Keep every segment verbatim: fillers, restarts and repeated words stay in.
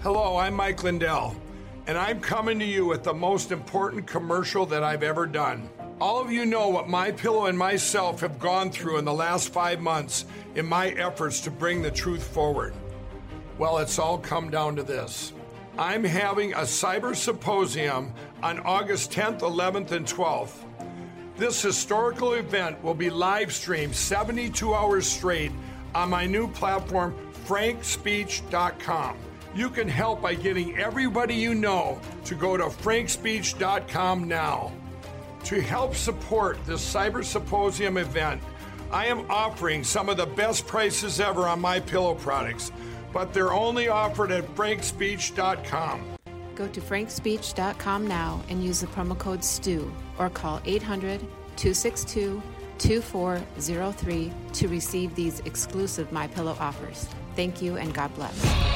Hello, I'm Mike Lindell, and I'm coming to you with the most important commercial that I've ever done. All of you know what MyPillow and myself have gone through in the last five months in my efforts to bring the truth forward. Well, it's all come down to this. I'm having a cyber symposium on August tenth, eleventh, and twelfth. This historical event will be live streamed seventy-two hours straight on my new platform, frank speech dot com. You can help by getting everybody you know to go to frank speech dot com now. To help support this Cyber Symposium event, I am offering some of the best prices ever on MyPillow products, but they're only offered at frank speech dot com. Go to frank speech dot com now and use the promo code S T U or call eight hundred, two six two, two four zero three to receive these exclusive MyPillow offers. Thank you and God bless.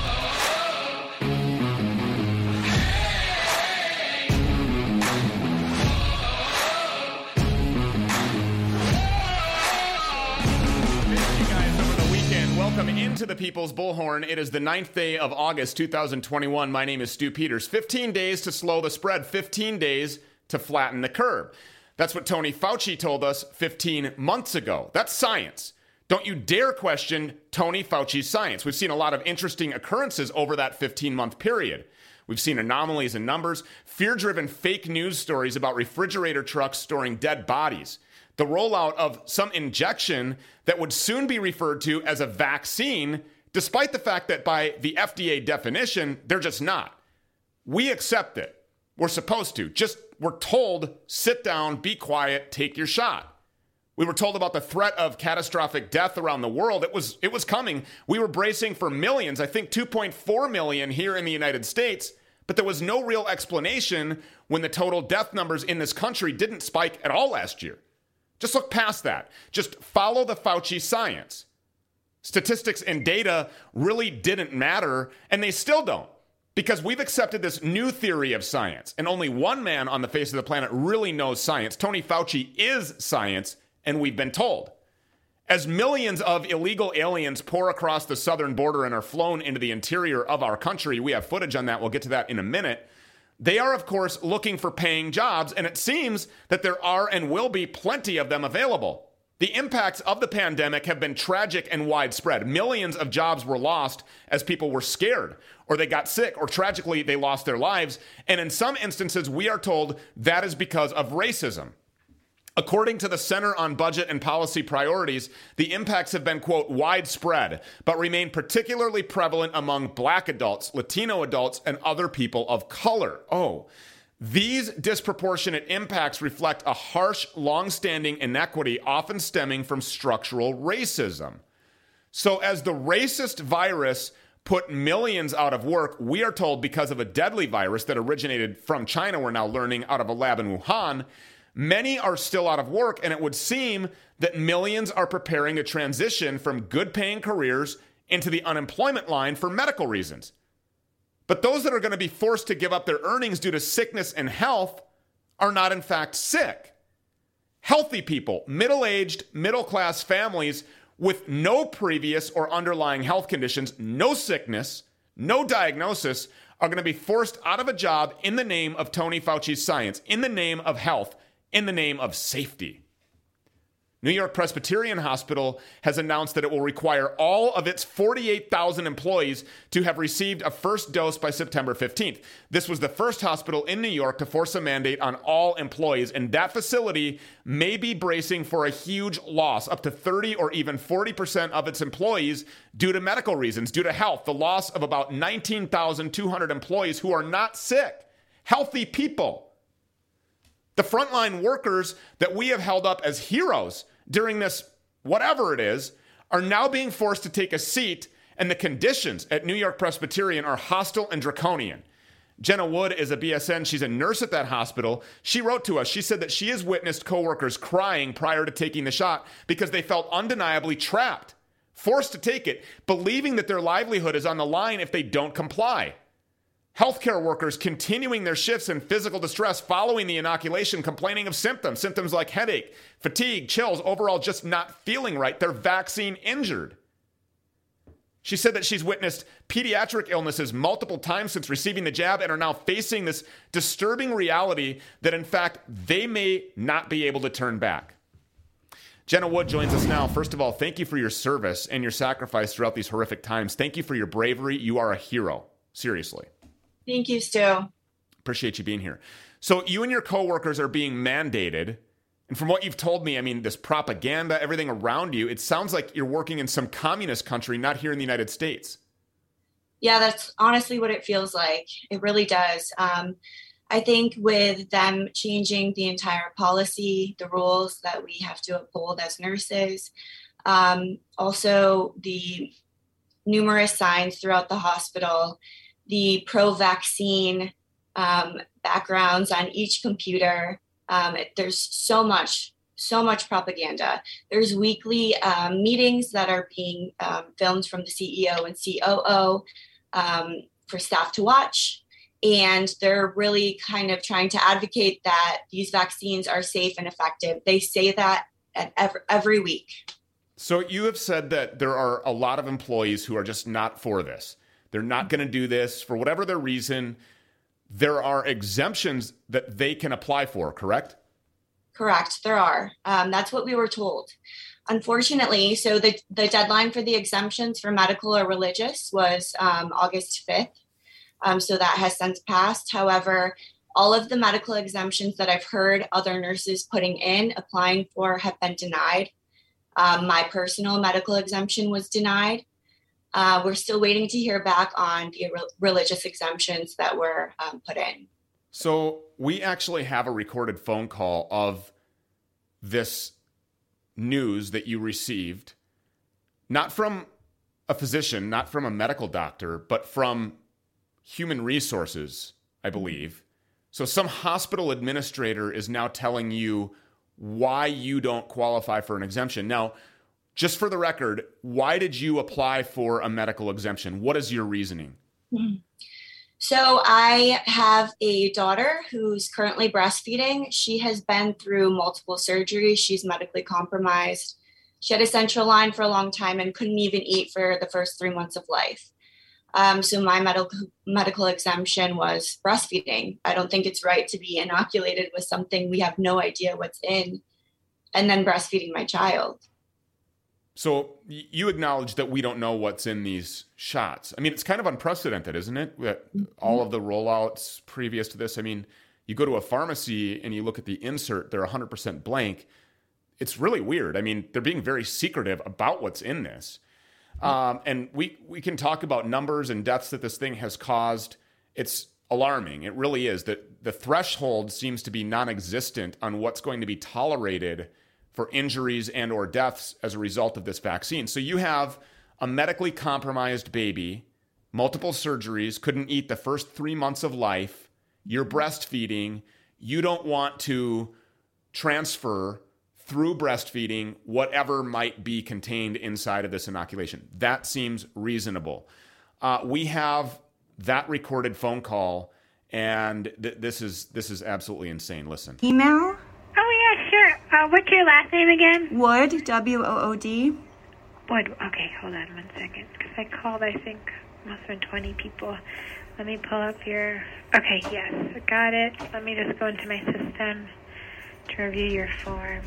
Welcome into the People's Bullhorn. It is the ninth day of August, two thousand twenty-one. My name is Stu Peters. fifteen days to slow the spread, fifteen days to flatten the curve. That's what Tony Fauci told us fifteen months ago. That's science. Don't you dare question Tony Fauci's science. We've seen a lot of interesting occurrences over that fifteen-month period. We've seen anomalies in numbers, fear-driven fake news stories about refrigerator trucks storing dead bodies, the rollout of some injection that would soon be referred to as a vaccine, despite the fact that by the F D A definition, they're just not. We accept it. We're supposed to. Just, we're told, sit down, be quiet, take your shot. We were told about the threat of catastrophic death around the world. It was, it was coming. We were bracing for millions, I think two point four million here in the United States, but there was no real explanation when the total death numbers in this country didn't spike at all last year. Just look past that. Just follow the Fauci science. Statistics and data really didn't matter, and they still don't, because we've accepted this new theory of science, and only one man on the face of the planet really knows science. Tony Fauci is science, and we've been told. As millions of illegal aliens pour across the southern border and are flown into the interior of our country, we have footage on that. We'll get to that in a minute. They are, of course, looking for paying jobs, and it seems that there are and will be plenty of them available. The impacts of the pandemic have been tragic and widespread. Millions of jobs were lost as people were scared, or they got sick, or tragically, they lost their lives. And in some instances, we are told that is because of racism. According to the Center on Budget and Policy Priorities, the impacts have been, quote, widespread, but remain particularly prevalent among Black adults, Latino adults, and other people of color. Oh, these disproportionate impacts reflect a harsh, long-standing inequity often stemming from structural racism. So as the racist virus put millions out of work, we are told because of a deadly virus that originated from China, we're now learning, out of a lab in Wuhan, many are still out of work, and it would seem that millions are preparing to transition from good-paying careers into the unemployment line for medical reasons. But those that are going to be forced to give up their earnings due to sickness and health are not, in fact, sick. Healthy people, middle-aged, middle-class families with no previous or underlying health conditions, no sickness, no diagnosis, are going to be forced out of a job in the name of Tony Fauci's science, in the name of health, in the name of safety. New York Presbyterian Hospital has announced that it will require all of its forty-eight thousand employees to have received a first dose by September fifteenth. This was the first hospital in New York to force a mandate on all employees, and that facility may be bracing for a huge loss, up to thirty or even forty percent of its employees due to medical reasons, due to health, the loss of about nineteen thousand two hundred employees who are not sick, healthy people. The frontline workers that we have held up as heroes during this, whatever it is, are now being forced to take a seat, and the conditions at New York Presbyterian are hostile and draconian. Jenna Wood is a B S N. She's a nurse at that hospital. She wrote to us. She said that she has witnessed coworkers crying prior to taking the shot because they felt undeniably trapped, forced to take it, believing that their livelihood is on the line if they don't comply. Healthcare workers continuing their shifts in physical distress following the inoculation, complaining of symptoms, symptoms like headache, fatigue, chills, overall just not feeling right. They're vaccine injured. She said that she's witnessed pediatric illnesses multiple times since receiving the jab and are now facing this disturbing reality that, in fact, they may not be able to turn back. Jenna Wood joins us now. First of all, thank you for your service and your sacrifice throughout these horrific times. Thank you for your bravery. You are a hero. Seriously. Thank you, Stu. Appreciate you being here. So you and your coworkers are being mandated. And from what you've told me, I mean, this propaganda, everything around you, it sounds like you're working in some communist country, not here in the United States. Yeah, that's honestly what it feels like. It really does. Um, I think with them changing the entire policy, the rules that we have to uphold as nurses, um, also the numerous signs throughout the hospital, the pro-vaccine um, backgrounds on each computer. Um, there's so much, so much propaganda. There's weekly um, meetings that are being um, filmed from the C E O and C O O um, for staff to watch. And they're really kind of trying to advocate that these vaccines are safe and effective. They say that at every, every week. So you have said that there are a lot of employees who are just not for this. They're not going to do this for whatever their reason. There are exemptions that they can apply for, correct? Correct. There are. Um, that's what we were told. Unfortunately, so the, the deadline for the exemptions for medical or religious was um, August fifth. Um, so that has since passed. However, all of the medical exemptions that I've heard other nurses putting in, applying for, have been denied. Um, my personal medical exemption was denied. Uh, we're still waiting to hear back on the re- religious exemptions that were um, put in. So we actually have a recorded phone call of this news that you received, not from a physician, not from a medical doctor, but from human resources, I believe. So some hospital administrator is now telling you why you don't qualify for an exemption. Now, just for the record, why did you apply for a medical exemption? What is your reasoning? So I have a daughter who's currently breastfeeding. She has been through multiple surgeries. She's medically compromised. She had a central line for a long time and couldn't even eat for the first three months of life. Um, so my medical medical exemption was breastfeeding. I don't think it's right to be inoculated with something we have no idea what's in, and then breastfeeding my child. So you acknowledge that we don't know what's in these shots. I mean, it's kind of unprecedented, isn't it? That all of the rollouts previous to this. I mean, you go to a pharmacy and you look at the insert, they're one hundred percent blank. It's really weird. I mean, they're being very secretive about what's in this. Um, and we, we can talk about numbers and deaths that this thing has caused. It's alarming. It really is. That the threshold seems to be non-existent on what's going to be tolerated for injuries and or deaths as a result of this vaccine. So you have a medically compromised baby, multiple surgeries, couldn't eat the first three months of life. You're breastfeeding. You don't want to transfer through breastfeeding whatever might be contained inside of this inoculation. That seems reasonable. Uh, we have that recorded phone call, and th- this is this is absolutely insane. Listen. Email? Oh, yeah, sure. Uh, what's your last name again? Wood, W O O D. Wood. Okay, hold on one second. Because I called, I think, must have been twenty people. Let me pull up your... Okay, yes, got it. Let me just go into my system to review your form.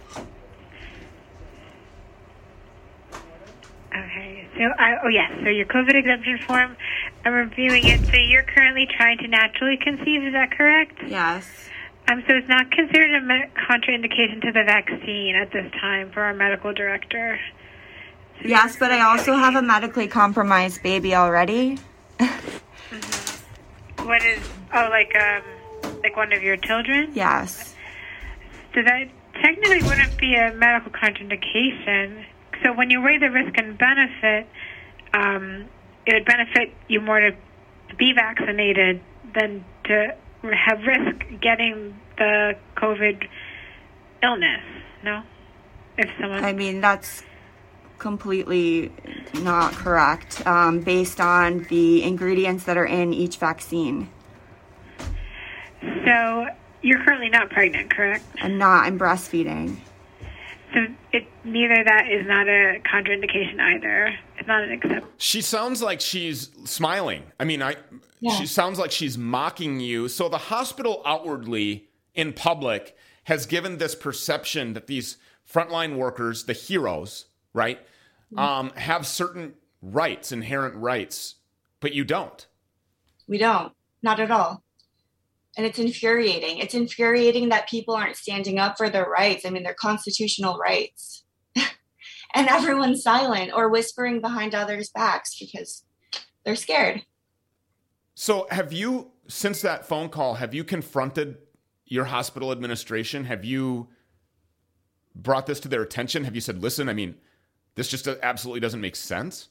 Okay, so, I, oh yes, so your COVID exemption form, I'm reviewing it. So you're currently trying to naturally conceive, is that correct? Yes. Um, so it's not considered a me- contraindication to the vaccine at this time for our medical director. So yes, but I also have a medically compromised baby already. Mm-hmm. What is, oh, like, um, like one of your children? Yes. So that technically wouldn't be a medical contraindication. So when you weigh the risk and benefit, um, it would benefit you more to be vaccinated than to have risk getting the COVID illness, no? If someone... I mean, that's completely not correct, um, based on the ingredients that are in each vaccine. So you're currently not pregnant, correct? I'm not. I'm breastfeeding. So it neither that is not a contraindication either. It's not an exception. She sounds like she's smiling. I mean, I yeah. she sounds like she's mocking you. So the hospital outwardly in public has given this perception that these frontline workers, the heroes, right, mm-hmm. um, have certain rights, inherent rights, but you don't. We don't. Not at all. And it's infuriating. It's infuriating that people aren't standing up for their rights. I mean, their constitutional rights. And everyone's silent or whispering behind others' backs because they're scared. So have you, since that phone call, have you confronted your hospital administration? Have you brought this to their attention? Have you said, listen, I mean, this just absolutely doesn't make sense?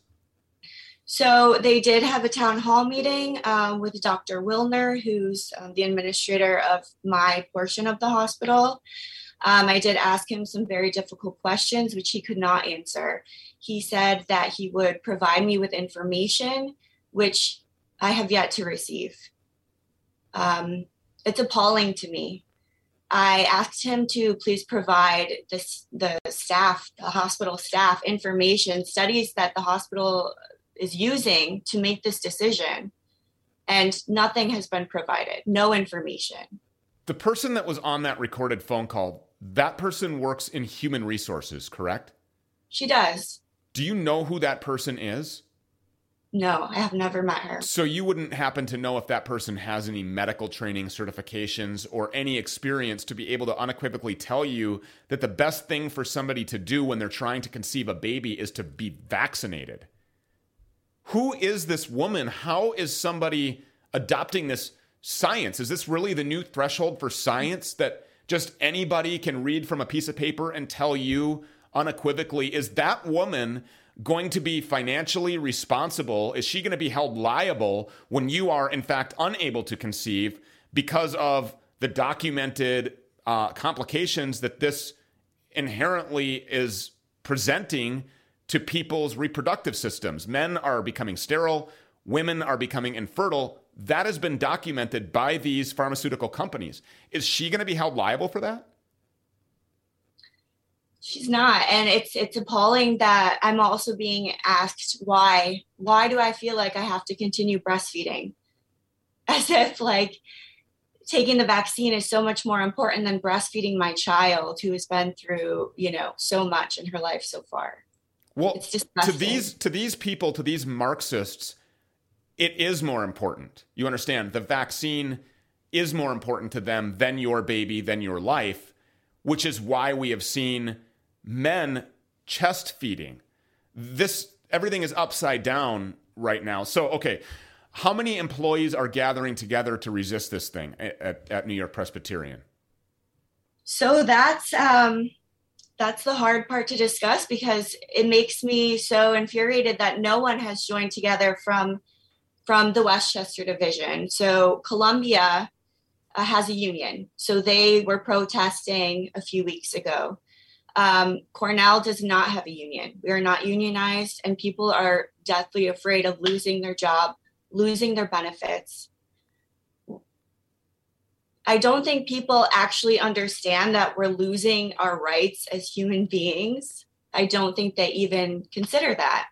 So they did have a town hall meeting um, with Doctor Wilner, who's um, the administrator of my portion of the hospital. Um, I did ask him some very difficult questions, which he could not answer. He said that he would provide me with information, which I have yet to receive. Um, it's appalling to me. I asked him to please provide this, the staff, the hospital staff, information, studies that the hospital is using to make this decision, and nothing has been provided. No information. The person that was on that recorded phone call, that person works in human resources, correct? She does. Do you know who that person is? No, I have never met her. So you wouldn't happen to know if that person has any medical training certifications or any experience to be able to unequivocally tell you that the best thing for somebody to do when they're trying to conceive a baby is to be vaccinated? Who is this woman? How is somebody adopting this science? Is this really the new threshold for science, that just anybody can read from a piece of paper and tell you unequivocally? Is that woman going to be financially responsible? Is she going to be held liable when you are, in fact, unable to conceive because of the documented uh, complications that this inherently is presenting to people's reproductive systems? Men are becoming sterile. Women are becoming infertile. That has been documented by these pharmaceutical companies. Is she going to be held liable for that? She's not. And it's it's appalling that I'm also being asked why. Why do I feel like I have to continue breastfeeding? As if like taking the vaccine is so much more important than breastfeeding my child who has been through, you know, so much in her life so far. Well, to these to these people, to these Marxists, it is more important. You understand, the vaccine is more important to them than your baby, than your life, which is why we have seen men chest feeding. This, everything is upside down right now. So, okay, how many employees are gathering together to resist this thing at, at New York Presbyterian? So that's... um That's the hard part to discuss, because it makes me so infuriated that no one has joined together from from the Westchester division. So Columbia uh, has a union. So they were protesting a few weeks ago. Um, Cornell does not have a union. We are not unionized, and people are deathly afraid of losing their job, losing their benefits. I don't think people actually understand that we're losing our rights as human beings. I don't think they even consider that.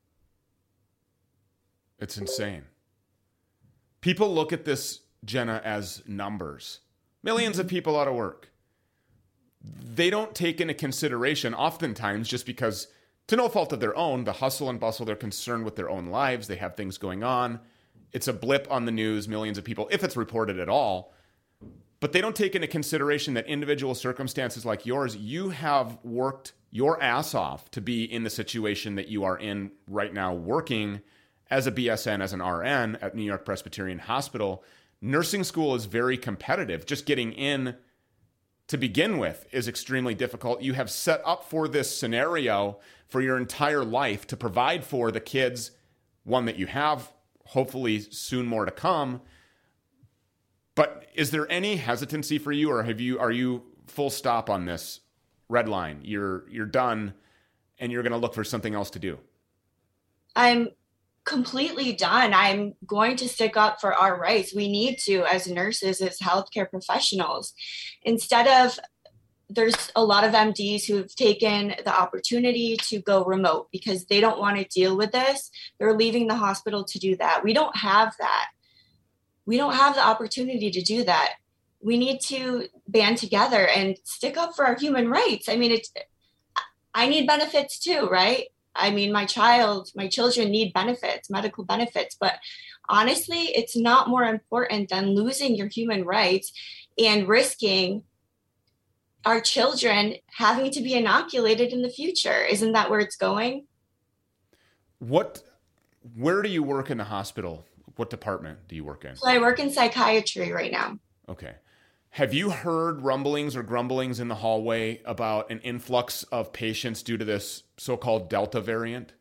It's insane. People look at this, Jenna, as numbers. Millions of people out of work. They don't take into consideration, oftentimes, just because, to no fault of their own, the hustle and bustle, they're concerned with their own lives. They have things going on. It's a blip on the news, millions of people, if it's reported at all. But they don't take into consideration that individual circumstances like yours, you have worked your ass off to be in the situation that you are in right now, working as a B S N, as an R N at New York Presbyterian Hospital. Nursing school is very competitive. Just getting in to begin with is extremely difficult. You have set up for this scenario for your entire life to provide for the kids, one that you have, hopefully soon more to come. But is there any hesitancy for you, or have you are you full stop on this red line? You're you're done, and you're going to look for something else to do? I'm completely done. I'm going to stick up for our rights. We need to, as nurses, as healthcare professionals, instead of there's a lot of M Ds who have taken the opportunity to go remote because they don't want to deal with this. They're leaving the hospital to do that. We don't have that. We don't have the opportunity to do that. We need to band together and stick up for our human rights. I mean, it's, I need benefits too, right? I mean, my child, my children need benefits, medical benefits, but honestly, it's not more important than losing your human rights and risking our children having to be inoculated in the future. Isn't that where it's going? What, where do you work in the hospital? What department do you work in? So I work in psychiatry right now. Okay. Have you heard rumblings or grumblings in the hallway about an influx of patients due to this so-called Delta variant?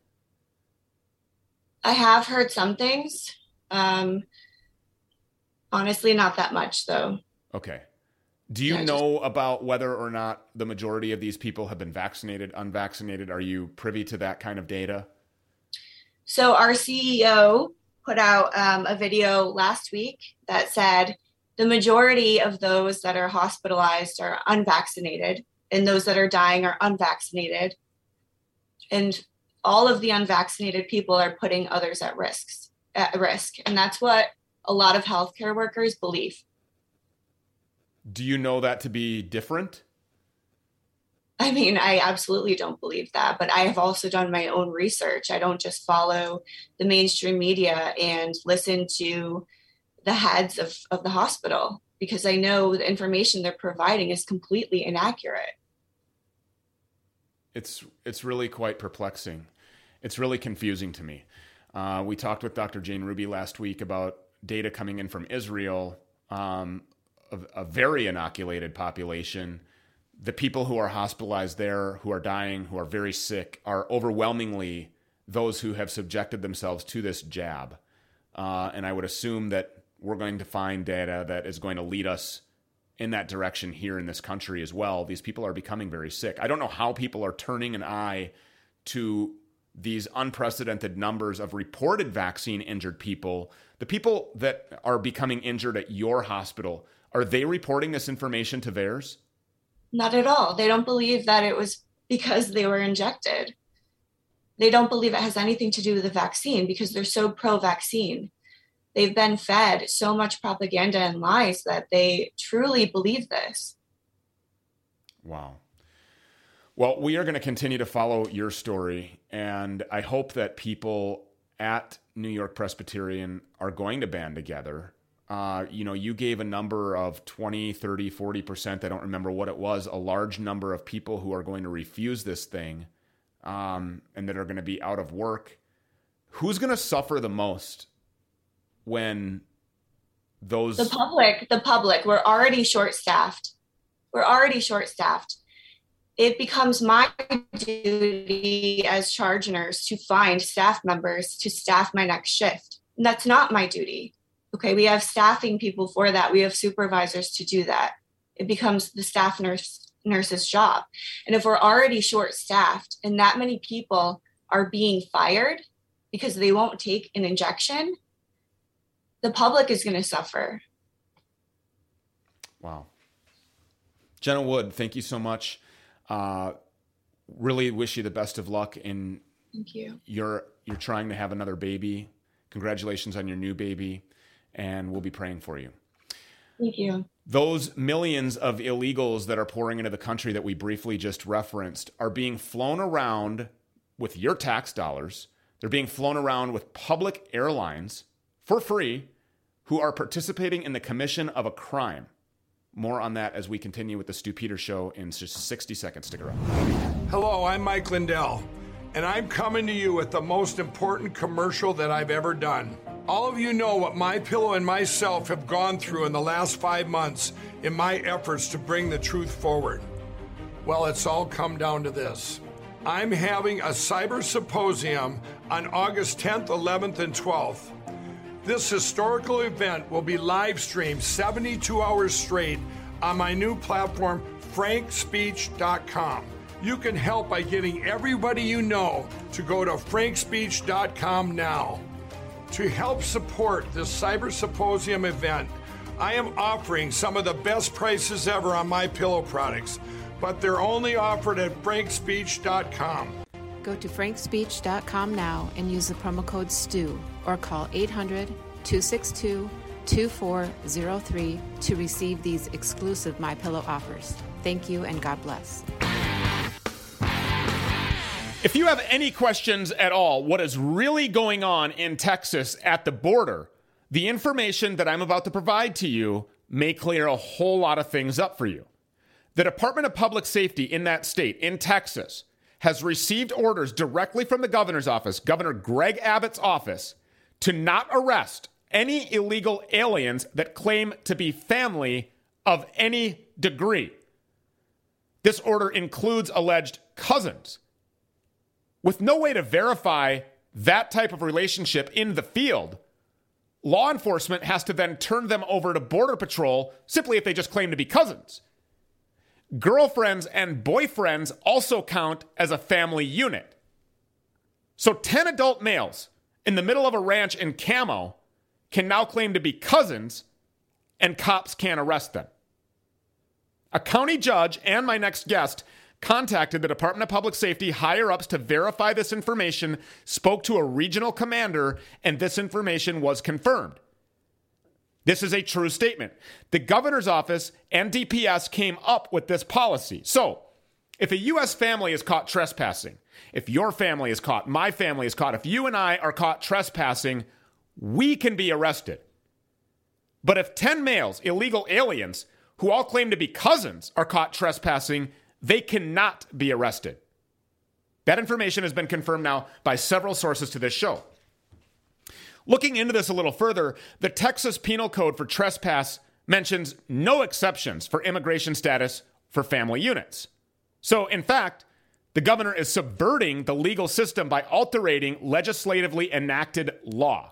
I have heard some things. Um, honestly, not that much though. Okay. Do you yeah, know just... about whether or not the majority of these people have been vaccinated, unvaccinated? Are you privy to that kind of data? So our C E O put out um, a video last week that said the majority of those that are hospitalized are unvaccinated and those that are dying are unvaccinated. And all of the unvaccinated people are putting others at risks, at risk. And that's what a lot of healthcare workers believe. Do you know that to be different? I mean, I absolutely don't believe that, but I have also done my own research. I don't just follow the mainstream media and listen to the heads of, of the hospital because I know the information they're providing is completely inaccurate. It's it's really quite perplexing. It's really confusing to me. Uh, we talked with Doctor Jane Ruby last week about data coming in from Israel, um, a, a very inoculated population. The people who are hospitalized there, who are dying, who are very sick, are overwhelmingly those who have subjected themselves to this jab. Uh, and I would assume that we're going to find data that is going to lead us in that direction here in this country as well. These people are becoming very sick. I don't know how people are turning an eye to these unprecedented numbers of reported vaccine injured people. The people that are becoming injured at your hospital, are they reporting this information to V A E R S? Not at all. They don't believe that it was because they were injected. They don't believe it has anything to do with the vaccine because they're so pro-vaccine. They've been fed so much propaganda and lies that they truly believe this. Wow. Well, we are going to continue to follow your story, and I hope that people at New York Presbyterian are going to band together. Uh, you know, you gave a number of twenty, thirty, forty percent. I don't remember what it was, a large number of people who are going to refuse this thing um, and that are going to be out of work. Who's going to suffer the most when those... The public, the public. We're already short-staffed. We're already short-staffed. It becomes my duty as charge nurse to find staff members to staff my next shift. And that's not my duty. Okay, we have staffing people for that. We have supervisors to do that. It becomes the staff nurse nurse's job. And if we're already short-staffed and that many people are being fired because they won't take an injection, the public is going to suffer. Wow. Jenna Wood, thank you so much. Uh, really wish you the best of luck in Thank you. You're, you're trying to have another baby. Congratulations on your new baby. And we'll be praying for you. Thank you. Those millions of illegals that are pouring into the country that we briefly just referenced are being flown around with your tax dollars. They're being flown around with public airlines for free who are participating in the commission of a crime. More on that as we continue with the Stu Peters Show in just sixty seconds. Stick around. Hello, I'm Mike Lindell, and I'm coming to you with the most important commercial that I've ever done. All of you know what MyPillow and myself have gone through in the last five months in my efforts to bring the truth forward. Well, it's all come down to this. I'm having a cyber symposium on August tenth, eleventh, and twelfth. This historical event will be live streamed seventy-two hours straight on my new platform, frank speech dot com. You can help by getting everybody you know to go to frank speech dot com now. To help support this Cyber Symposium event, I am offering some of the best prices ever on MyPillow products. but they're only offered at frank speech dot com. Go to frank speech dot com now and use the promo code STU or call eight hundred, two six two, two four zero three to receive these exclusive MyPillow offers. Thank you and God bless. If you have any questions at all, what is really going on in Texas at the border, the information that I'm about to provide to you may clear a whole lot of things up for you. The Department of Public Safety in that state, in Texas, has received orders directly from the governor's office, Governor Greg Abbott's office, to not arrest any illegal aliens that claim to be family of any degree. This order includes alleged cousins. With no way to verify that type of relationship in the field, law enforcement has to then turn them over to Border Patrol simply if they just claim to be cousins. Girlfriends and boyfriends also count as a family unit. So ten adult males in the middle of a ranch in Camo can now claim to be cousins, and cops can't arrest them. A county judge and my next guest contacted the Department of Public Safety higher-ups to verify this information, spoke to a regional commander, and this information was confirmed. This is a true statement. The governor's office and D P S came up with this policy. So, if a U S family is caught trespassing, if your family is caught, my family is caught, if you and I are caught trespassing, we can be arrested. But if ten males, illegal aliens, who all claim to be cousins, are caught trespassing, they cannot be arrested. That information has been confirmed now by several sources to this show. Looking into this a little further, the Texas Penal Code for trespass mentions no exceptions for immigration status for family units. So, in fact, the governor is subverting the legal system by altering legislatively enacted law.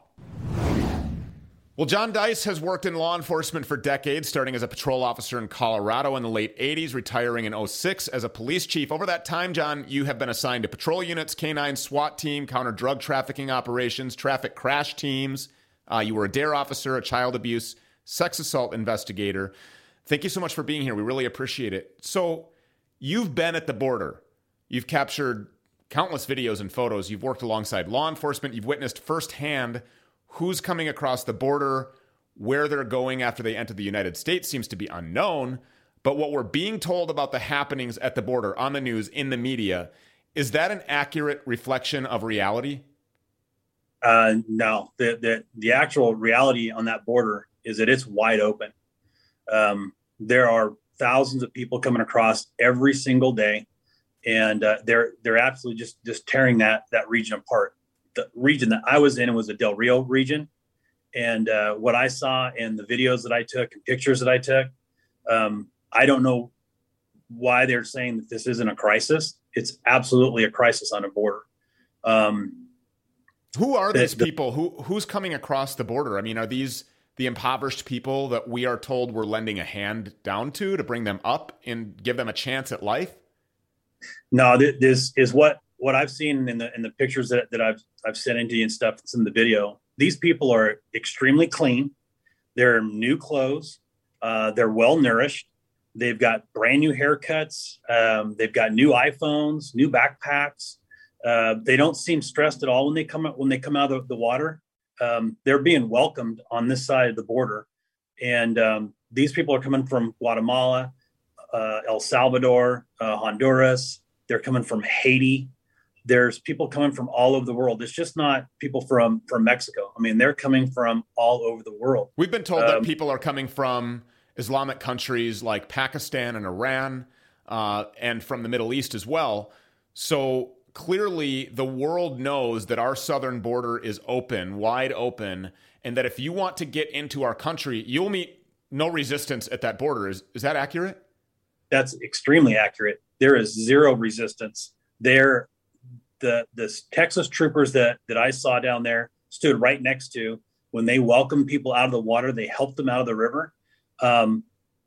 Well, John Dice has worked in law enforcement for decades, starting as a patrol officer in Colorado in the late eighties, retiring in oh six as a police chief. Over that time, John, you have been assigned to patrol units, K nine SWAT team, counter drug trafficking operations, traffic crash teams. Uh, you were a DARE officer, a child abuse, sex assault investigator. Thank you so much for being here. We really appreciate it. So you've been at the border. You've captured countless videos and photos. You've worked alongside law enforcement. You've witnessed firsthand who's coming across the border, where they're going after they enter the United States seems to be unknown. But what we're being told about the happenings at the border, on the news, in the media, is that an accurate reflection of reality? Uh, no, the, the the actual reality on that border is that it's wide open. Um, there are thousands of people coming across every single day, and uh, they're they're absolutely just just tearing that that region apart. The region that I was in was the Del Rio region. And uh, what I saw in the videos that I took and pictures that I took, um, I don't know why they're saying that this isn't a crisis. It's absolutely a crisis on a border. Um, Who are these the, people? Who Who's coming across the border? I mean, are these the impoverished people that we are told we're lending a hand down to, to bring them up and give them a chance at life? No, th- this is what What I've seen in the in the pictures that, that I've I've sent into you and stuff that's in the video. These people are extremely clean. They're new clothes. Uh, they're well nourished. They've got brand new haircuts. Um, they've got new iPhones, new backpacks. Uh, they don't seem stressed at all when they come out when they come out of the water. Um, they're being welcomed on this side of the border, and um, these people are coming from Guatemala, uh, El Salvador, uh, Honduras. They're coming from Haiti. There's people coming from all over the world. It's just not people from, from Mexico. I mean, they're coming from all over the world. We've been told um, that people are coming from Islamic countries like Pakistan and Iran, uh, and from the Middle East as well. So clearly the world knows that our southern border is open, wide open, and that if you want to get into our country, you'll meet no resistance at that border. Is, is that accurate? That's extremely accurate. There is zero resistance there. The the Texas troopers that, that I saw down there stood right next to when they welcomed people out of the water. They helped them out of the river. Um,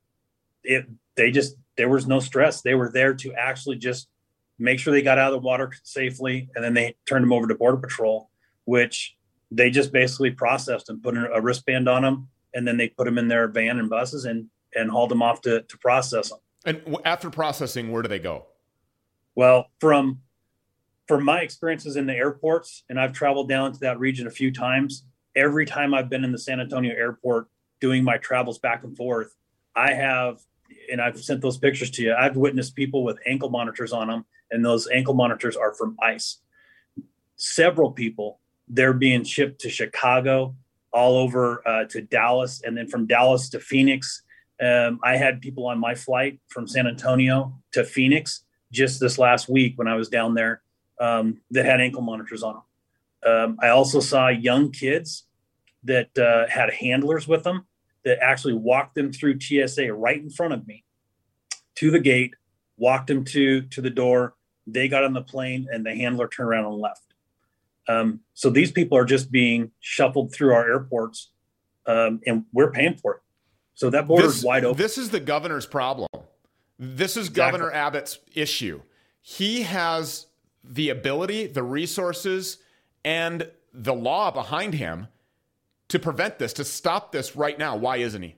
it they just there was no stress. They were there to actually just make sure they got out of the water safely, and then they turned them over to Border Patrol, which they just basically processed and put a wristband on them, and then they put them in their van and buses and and hauled them off to to process them. And after processing, where do they go? Well, from from my experiences in the airports, and I've traveled down to that region a few times, every time I've been in the San Antonio airport doing my travels back and forth, I have, and I've sent those pictures to you, I've witnessed people with ankle monitors on them, and those ankle monitors are from ICE. Several people, they're being shipped to Chicago, all over uh, to Dallas, and then from Dallas to Phoenix. Um, I had people on my flight from San Antonio to Phoenix just this last week when I was down there um, that had ankle monitors on them. Um, I also saw young kids that uh, had handlers with them that actually walked them through T S A right in front of me to the gate, walked them to, to the door. They got on the plane and the handler turned around and left. Um, so these people are just being shuffled through our airports um, and we're paying for it. So that border is wide open. This is the governor's problem. This is Exactly. Governor Abbott's issue. He has the ability, the resources, and the law behind him to prevent this, to stop this right now. Why isn't he?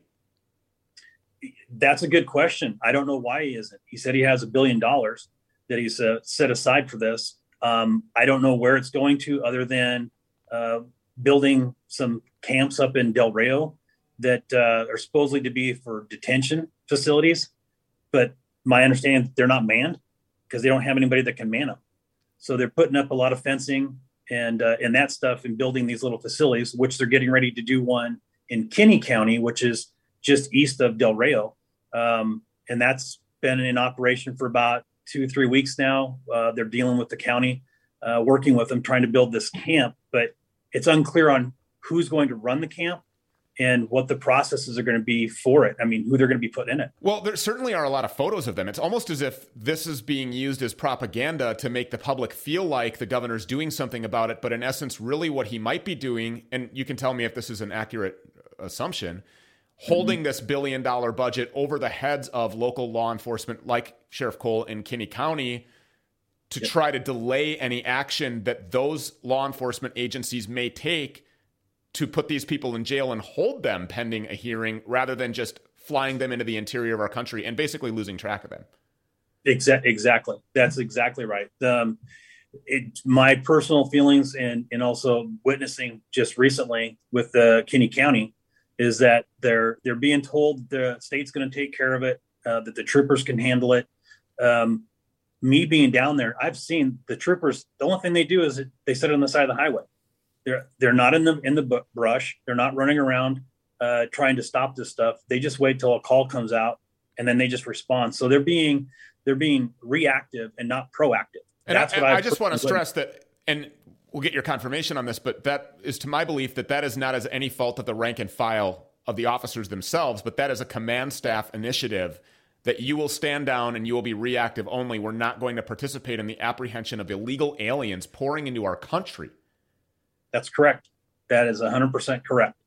That's a good question. I don't know why he isn't. He said he has a billion dollars that he's uh, set aside for this. Um, I don't know where it's going to other than uh, building some camps up in Del Rio that uh, are supposedly to be for detention facilities. But my understanding, they're not manned because they don't have anybody that can man them. So they're putting up a lot of fencing and uh, and that stuff and building these little facilities, which they're getting ready to do one in Kinney County, which is just east of Del Rio. Um, and that's been in operation for about two, three weeks now. Uh, they're dealing with the county, uh, working with them, trying to build this camp. But it's unclear on who's going to run the camp and what the processes are going to be for it. I mean, who they're going to be put in it. Well, there certainly are a lot of photos of them. It's almost as if this is being used as propaganda to make the public feel like the governor's doing something about it. But in essence, really what he might be doing, and you can tell me if this is an accurate assumption, holding mm-hmm. this billion dollar budget over the heads of local law enforcement like Sheriff Cole in Kinney County to yep. try to delay any action that those law enforcement agencies may take to put these people in jail and hold them pending a hearing rather than just flying them into the interior of our country and basically losing track of them. Exactly. Exactly. That's exactly right. Um, it, my personal feelings and, and also witnessing just recently with the uh, Kinney County is that they're, they're being told the state's going to take care of it, uh, that the troopers can handle it. Um, me being down there, I've seen the troopers. The only thing they do is they sit on the side of the highway. They're they're not in the in the brush. They're not running around uh, trying to stop this stuff. They just wait till a call comes out and then they just respond. So they're being they're being reactive and not proactive. And That's I, what I just want to stress that, and we'll get your confirmation on this, but that is to my belief that that is not as any fault of the rank and file of the officers themselves, but that is a command staff initiative that you will stand down and you will be reactive only. We're not going to participate in the apprehension of illegal aliens pouring into our country. That's correct. That is one hundred percent correct.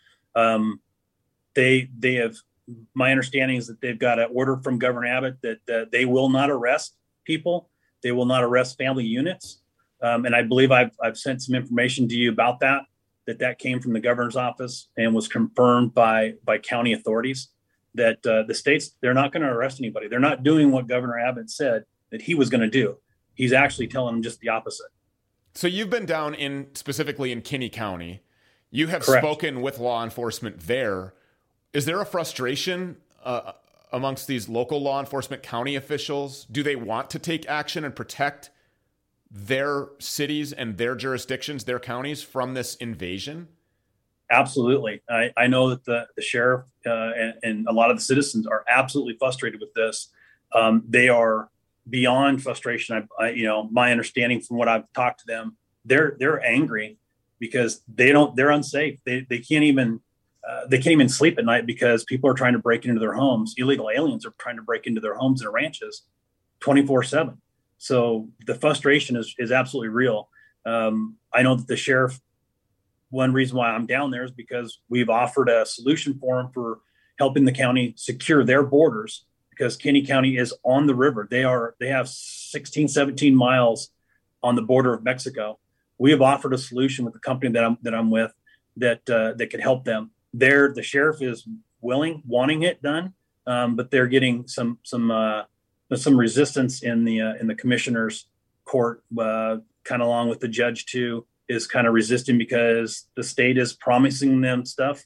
Um, they they have, my understanding is that they've got an order from Governor Abbott that uh, they will not arrest people. They will not arrest family units. Um, and I believe I've, I've sent some information to you about that, that that came from the governor's office and was confirmed by, by county authorities that uh, the states, they're not going to arrest anybody. They're not doing what Governor Abbott said that he was going to do. He's actually telling them just the opposite. So you've been down in specifically in Kinney County. You have Correct. spoken with law enforcement there. Is there a frustration uh, amongst these local law enforcement county officials? Do they want to take action and protect their cities and their jurisdictions, their counties from this invasion? Absolutely. I, I know that the, the sheriff uh, and, and a lot of the citizens are absolutely frustrated with this. Um, they are beyond frustration. I, I, you know, my understanding from what I've talked to them, they're they're angry because they don't. They're unsafe. They they can't even uh, they can't even sleep at night because people are trying to break into their homes. Illegal aliens are trying to break into their homes and ranches, twenty-four seven. So the frustration is is absolutely real. Um, I know that the sheriff. One reason why I'm down there is because we've offered a solution for them for helping the county secure their borders. Because Kinney County is on the river. They are, they have sixteen, seventeen miles on the border of Mexico. We have offered a solution with the company that I'm, that I'm with that, uh, that could help them there. The sheriff is willing, wanting it done. um, but they're getting some some uh, some resistance in the uh, in the commissioner's court, uh, kind of along with the judge too, is kind of resisting because the state is promising them stuff,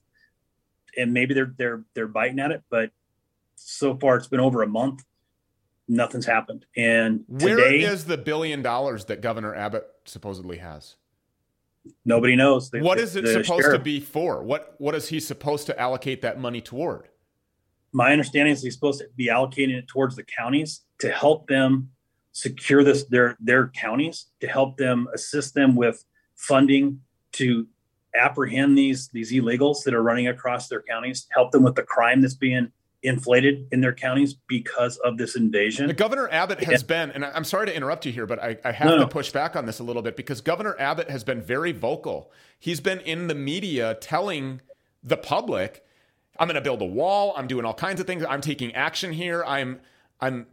and maybe they're they're they're biting at it, but so far it's been over a month, nothing's happened. And where today, is the billion dollars that Governor Abbott supposedly has? Nobody knows. The, what the, is it the supposed sheriff, to be for? What what is he supposed to allocate that money toward? My understanding is he's supposed to be allocating it towards the counties to help them secure this their their counties, to help them assist them with funding to apprehend these these illegals that are running across their counties, help them with the crime that's being inflated in their counties because of this invasion. The Governor Abbott has yeah. been, and I'm sorry to interrupt you here, but I, I have no, to no. push back on this a little bit because Governor Abbott has been very vocal. He's been in the media telling the public, I'm going to build a wall. I'm doing all kinds of things. I'm taking action here. I'm, I'm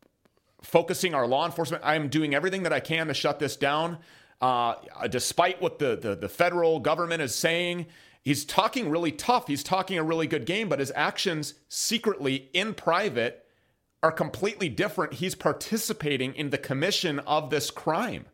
focusing our law enforcement. I'm doing everything that I can to shut this down. Uh, despite what the, the, the federal government is saying, he's talking really tough. He's talking a really good game, but his actions secretly in private are completely different. He's participating in the commission of this crime.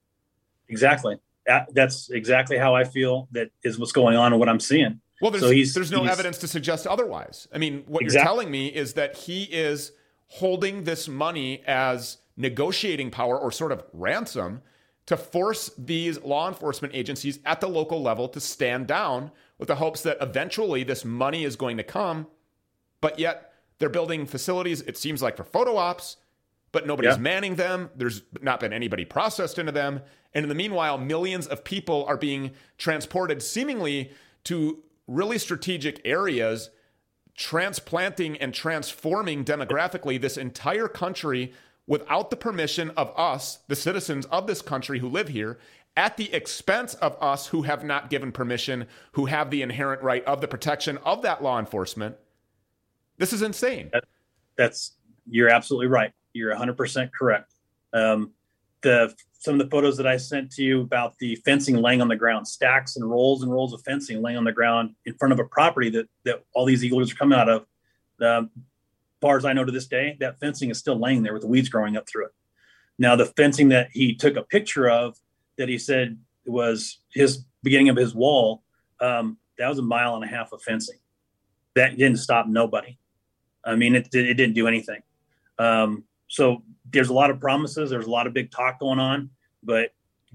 Exactly. That, that's exactly how I feel that is what's going on and what I'm seeing. Well, there's, so he's, there's no he's, evidence to suggest otherwise. I mean, what exactly. you're telling me is that he is holding this money as negotiating power or sort of ransom to force these law enforcement agencies at the local level to stand down with the hopes that eventually this money is going to come. But yet they're building facilities, it seems like, for photo ops, but nobody's yeah. manning them. There's not been anybody processed into them. And in the meanwhile, millions of people are being transported seemingly to really strategic areas, transplanting and transforming demographically this entire country without the permission of us, the citizens of this country who live here, at the expense of us who have not given permission, who have the inherent right of the protection of that law enforcement. This is insane. That, that's, you're absolutely right. You're one hundred percent correct. Um, the some of the photos that I sent to you about the fencing laying on the ground, stacks and rolls and rolls of fencing laying on the ground in front of a property that, that all these eagles are coming out of. Um, as far as I know to this day, that fencing is still laying there with the weeds growing up through it. Now, the fencing that he took a picture of that he said was his beginning of his wall, um, that was a mile and a half of fencing. That didn't stop nobody. I mean, it, it didn't do anything. Um, so there's a lot of promises. There's a lot of big talk going on, but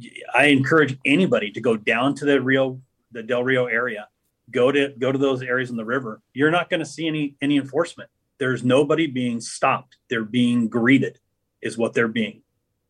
I encourage anybody to go down to the Rio, the Del Rio area, go to, go to those areas in the river. You're not going to see any, any enforcement. There's nobody being stopped. They're being greeted is what they're being.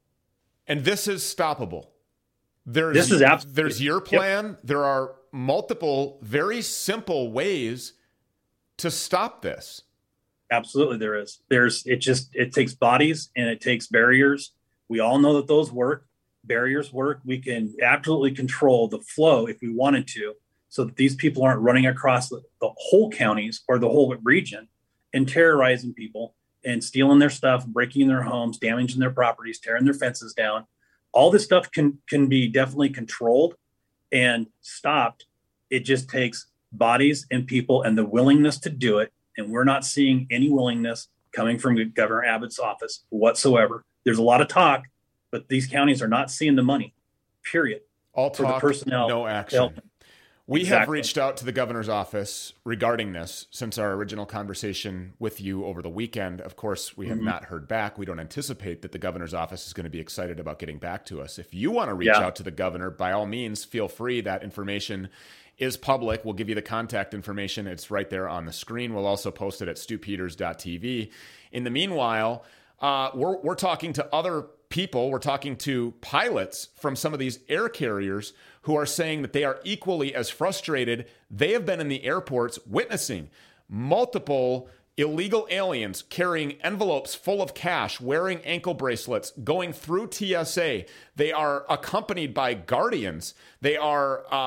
And this is stoppable. There's, this is absolutely, there's your plan. Yep. There are multiple, very simple ways to stop this. Absolutely, there is. There's it just it takes bodies and it takes barriers. We all know that those work. Barriers work. We can absolutely control the flow if we wanted to, so that these people aren't running across the, the whole counties or the whole region and terrorizing people and stealing their stuff, breaking in their homes, damaging their properties, tearing their fences down. All this stuff can can be definitely controlled and stopped. It just takes bodies and people and the willingness to do it. And we're not seeing any willingness coming from Governor Abbott's office whatsoever. There's a lot of talk, but these counties are not seeing the money, period. All for talk, the personnel no action. We exactly. have reached out to the governor's office regarding this since our original conversation with you over the weekend. Of course, we have mm-hmm. not heard back. We don't anticipate that the governor's office is going to be excited about getting back to us. If you want to reach yeah. out to the governor, by all means, feel free. That information is public. We'll give you the contact information. It's right there on the screen. We'll also post it at stu peters dot t v. In the meanwhile, uh, we're, we're talking to other people. We're talking to pilots from some of these air carriers who are saying that they are equally as frustrated. They have been in the airports witnessing multiple illegal aliens carrying envelopes full of cash, wearing ankle bracelets, going through T S A. They are accompanied by guardians. They are uh,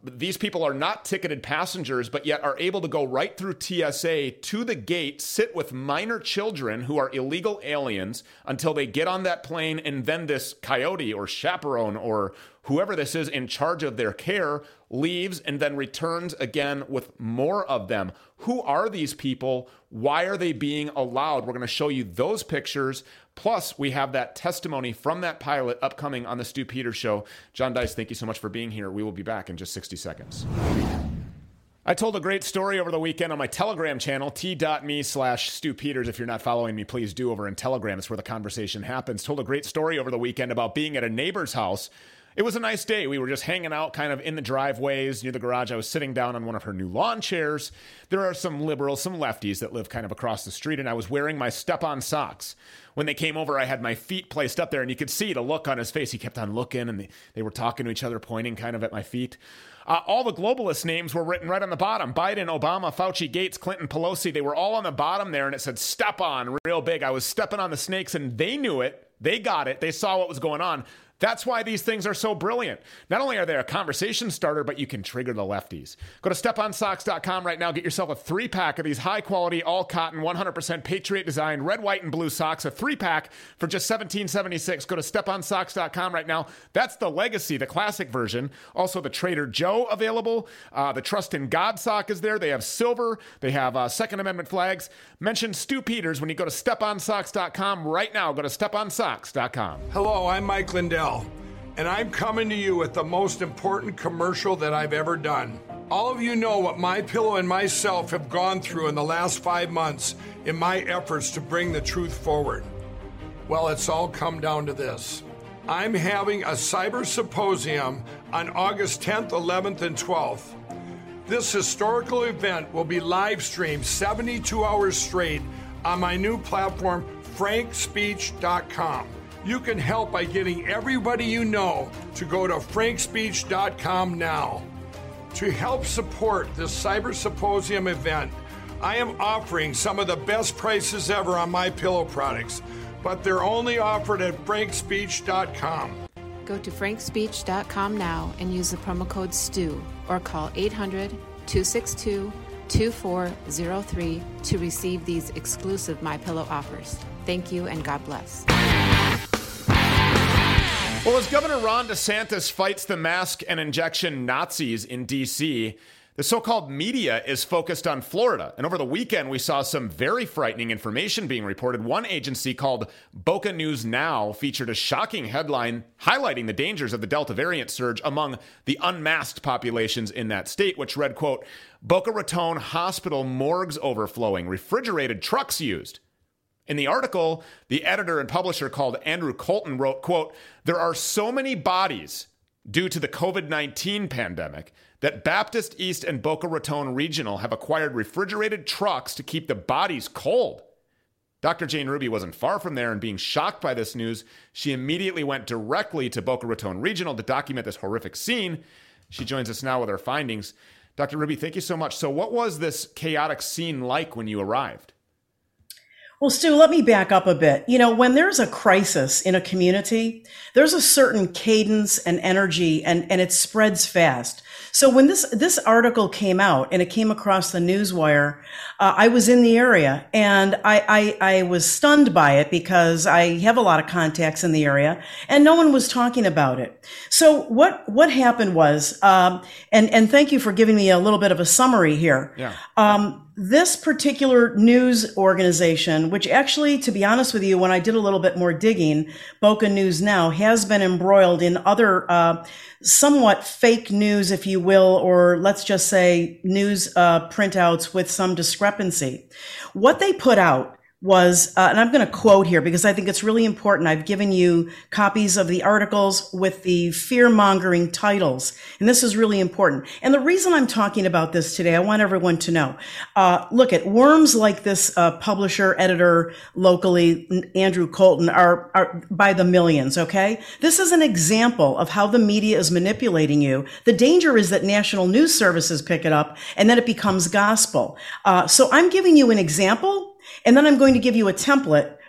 these people are not ticketed passengers, but yet are able to go right through T S A to the gate, sit with minor children who are illegal aliens until they get on that plane, and then this coyote or chaperone or whoever this is in charge of their care leaves and then returns again with more of them. Who are these people? Why are they being allowed? We're going to show you those pictures. Plus, we have that testimony from that pilot upcoming on the Stu Peters Show. John Dice, thank you so much for being here. We will be back in just sixty seconds. I told a great story over the weekend on my Telegram channel, t.me slash Stu Peters. If you're not following me, please do over in Telegram. It's where the conversation happens. Told a great story over the weekend about being at a neighbor's house. It was a nice day. We were just hanging out kind of in the driveways near the garage. I was sitting down on one of her new lawn chairs. There are some liberals, some lefties that live kind of across the street, and I was wearing my Step-On socks. When they came over, I had my feet placed up there, and you could see the look on his face. He kept on looking, and they, they were talking to each other, pointing kind of at my feet. Uh, all the globalist names were written right on the bottom. Biden, Obama, Fauci, Gates, Clinton, Pelosi. They were all on the bottom there, and it said step on real big. I was stepping on the snakes, and they knew it. They got it. They saw what was going on. That's why these things are so brilliant. Not only are they a conversation starter, but you can trigger the lefties. Go to step on socks dot com right now. Get yourself a three-pack of these high-quality, all-cotton, one hundred percent Patriot-designed red, white, and blue socks. A three-pack for just seventeen seventy-six. Go to step on socks dot com right now. That's the Legacy, the classic version. Also, the Trader Joe available. Uh, the Trust in God sock is there. They have silver. They have uh, Second Amendment flags. Mention Stu Peters when you go to step on socks dot com right now. Go to step on socks dot com. Hello, I'm Mike Lindell, and I'm coming to you with the most important commercial that I've ever done. All of you know what MyPillow and myself have gone through in the last five months in my efforts to bring the truth forward. Well, it's all come down to this. I'm having a cyber symposium on August tenth, eleventh, and twelfth. This historical event will be live streamed seventy-two hours straight on my new platform, frank speech dot com. You can help by getting everybody you know to go to frank speech dot com now. To help support this Cyber Symposium event, I am offering some of the best prices ever on my pillow products, but they're only offered at frank speech dot com. Go to frank speech dot com now and use the promo code STU or call eight hundred, two six two, two four zero three to receive these exclusive MyPillow offers. Thank you and God bless. Well, as Governor Ron DeSantis fights the mask and injection Nazis in D C, the so-called media is focused on Florida. And over the weekend, we saw some very frightening information being reported. One agency called Boca News Now featured a shocking headline highlighting the dangers of the Delta variant surge among the unmasked populations in that state, which read, quote, Boca Raton Hospital morgues overflowing, refrigerated trucks used. In the article, the editor and publisher called Andrew Colton wrote, quote, there are so many bodies due to the covid nineteen pandemic that Baptist East and Boca Raton Regional have acquired refrigerated trucks to keep the bodies cold. Doctor Jane Ruby wasn't far from there, and being shocked by this news, she immediately went directly to Boca Raton Regional to document this horrific scene. She joins us now with her findings. Doctor Ruby, thank you so much. So what was this chaotic scene like when you arrived? Well, Stu, let me back up a bit. You know, when there's a crisis in a community, there's a certain cadence and energy, and, and it spreads fast. So when this, this article came out and it came across the newswire, uh, I was in the area, and I, I, I was stunned by it because I have a lot of contacts in the area and no one was talking about it. So what, what happened was, um, and, and thank you for giving me a little bit of a summary here. Yeah. Um, This particular news organization, which actually, to be honest with you, when I did a little bit more digging, Boca News Now has been embroiled in other uh, somewhat fake news, if you will, or let's just say news uh, printouts with some discrepancy. What they put out was, uh, and I'm going to quote here because I think it's really important. I've given you copies of the articles with the fear-mongering titles, and this is really important. And the reason I'm talking about this today, I want everyone to know. Uh, look, at worms like this uh, publisher, editor locally, Andrew Colton, are, are by the millions, okay? This is an example of how the media is manipulating you. The danger is that national news services pick it up, and then it becomes gospel. Uh, so I'm giving you an example, and then I'm going to give you a template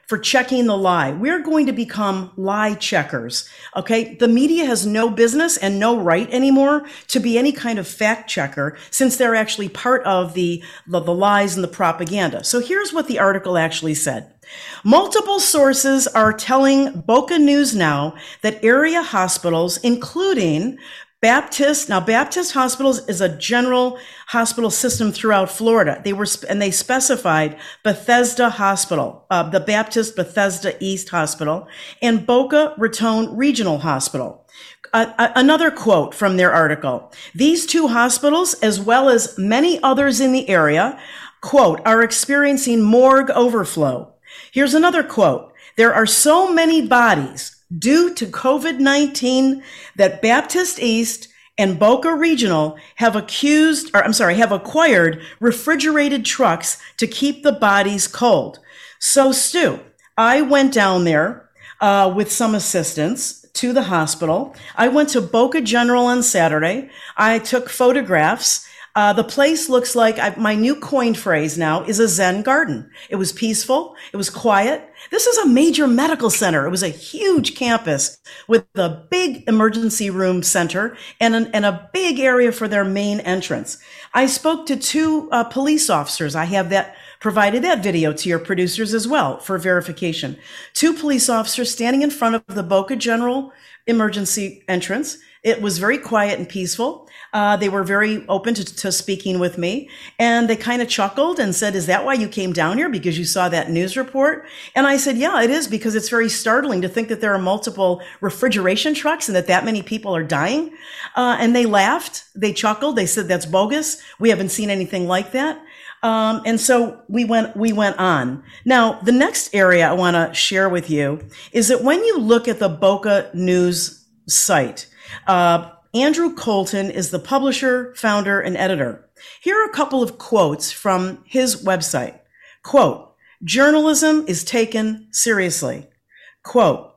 for checking the lie. We're going to become lie checkers. Okay. The media has no business and no right anymore to be any kind of fact checker, since they're actually part of the, the, the lies and the propaganda. So here's what the article actually said. Multiple sources are telling Boca News Now that area hospitals, including Baptist, now Baptist Hospitals is a general hospital system throughout Florida. They were, and they specified Bethesda Hospital, uh, the Baptist Bethesda East Hospital, and Boca Raton Regional Hospital. Uh, another quote from their article. These two hospitals, as well as many others in the area, quote, are experiencing morgue overflow. Here's another quote. There are so many bodies due to COVID nineteen that Baptist East and Boca Regional have accused, or I'm sorry, have acquired refrigerated trucks to keep the bodies cold. So, Stu, I went down there uh, with some assistance to the hospital. I went to Boca General on Saturday. I took photographs. Uh, the place looks like, I, my new coined phrase now is a Zen garden. It was peaceful. It was quiet. This is a major medical center. It was a huge campus with a big emergency room center and, an, and a big area for their main entrance. I spoke to two uh, police officers. I have that provided that video to your producers as well for verification. Two police officers standing in front of the Boca General emergency entrance. It was very quiet and peaceful. Uh, they were very open to, to speaking with me, and they kind of chuckled and said, is that why you came down here? Because you saw that news report? And I said, yeah, it is, because it's very startling to think that there are multiple refrigeration trucks and that that many people are dying. Uh, and they laughed. They chuckled. They said, that's bogus. We haven't seen anything like that. Um, and so we went, we went on. Now, the next area I want to share with you is that when you look at the Boca News site, uh, Andrew Colton is the publisher, founder, and editor. Here are a couple of quotes from his website. Quote, journalism is taken seriously. Quote,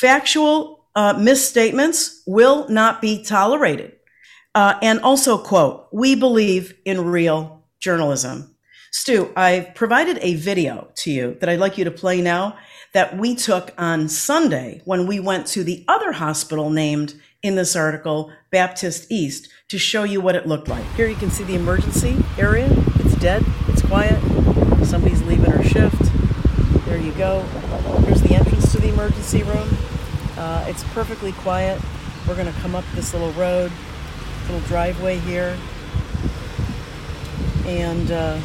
factual uh, misstatements will not be tolerated. Uh, and also, quote, we believe in real journalism. Stu, I've provided a video to you that I'd like you to play now that we took on Sunday when we went to the other hospital named in this article, Baptist East, to show you what it looked like. Here you can see the emergency area. It's dead. It's quiet. Somebody's leaving her shift. There you go. Here's the entrance to the emergency room. Uh, it's perfectly quiet. We're going to come up this little road, little driveway here. And, uh,